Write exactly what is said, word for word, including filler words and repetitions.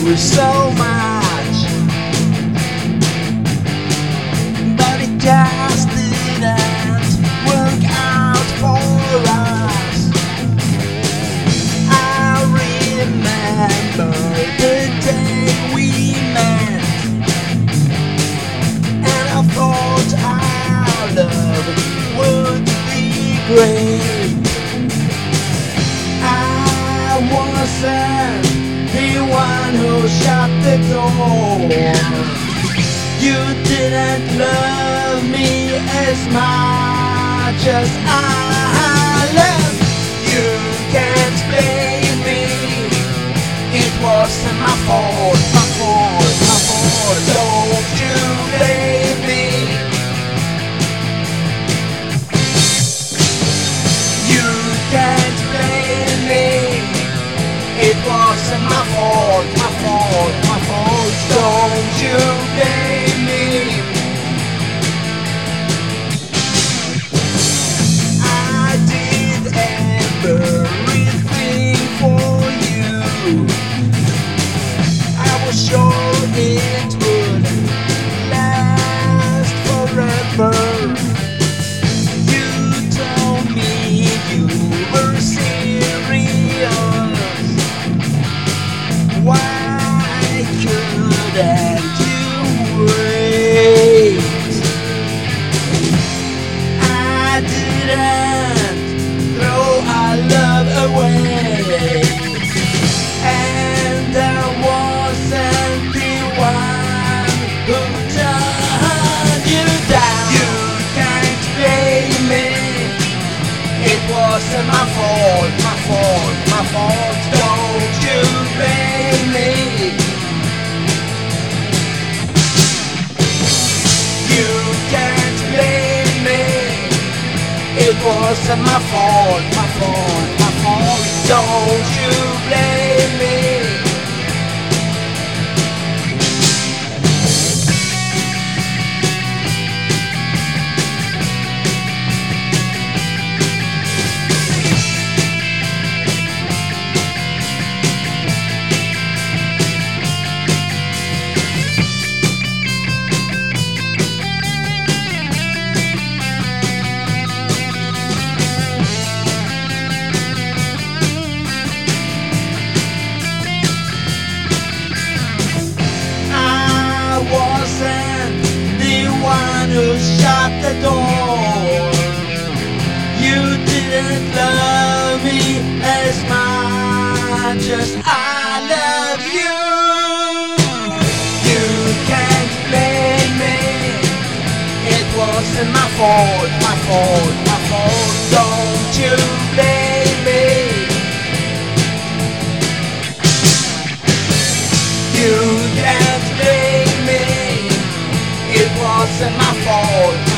you so much, but it just didn't work out for us. I remember the day we met, and I thought our love would be great. I wasn't the one who shut the door. You didn't love me as much as I love you. Can't blame me, it wasn't my fault, my fault, my fault. Don't you blame me. You can't blame me, it wasn't my fault, my fault, my fault. Don't you blame me. I did everything for you. I was sure it would last forever. You told me you were serious. Why couldn't you wait? I didn't throw our love away, and I wasn't the one who turned you down. You can't blame me, it wasn't my fault, my fault, my fault. Don't you blame me. You can't blame me, it wasn't my fault, my fault, my fault. Don't you blame me. Who shut the door? You didn't love me as much as I love you. You can't blame me, it wasn't my fault, my fault, my fault. Don't you blame me. You can't blame me, it wasn't my fault.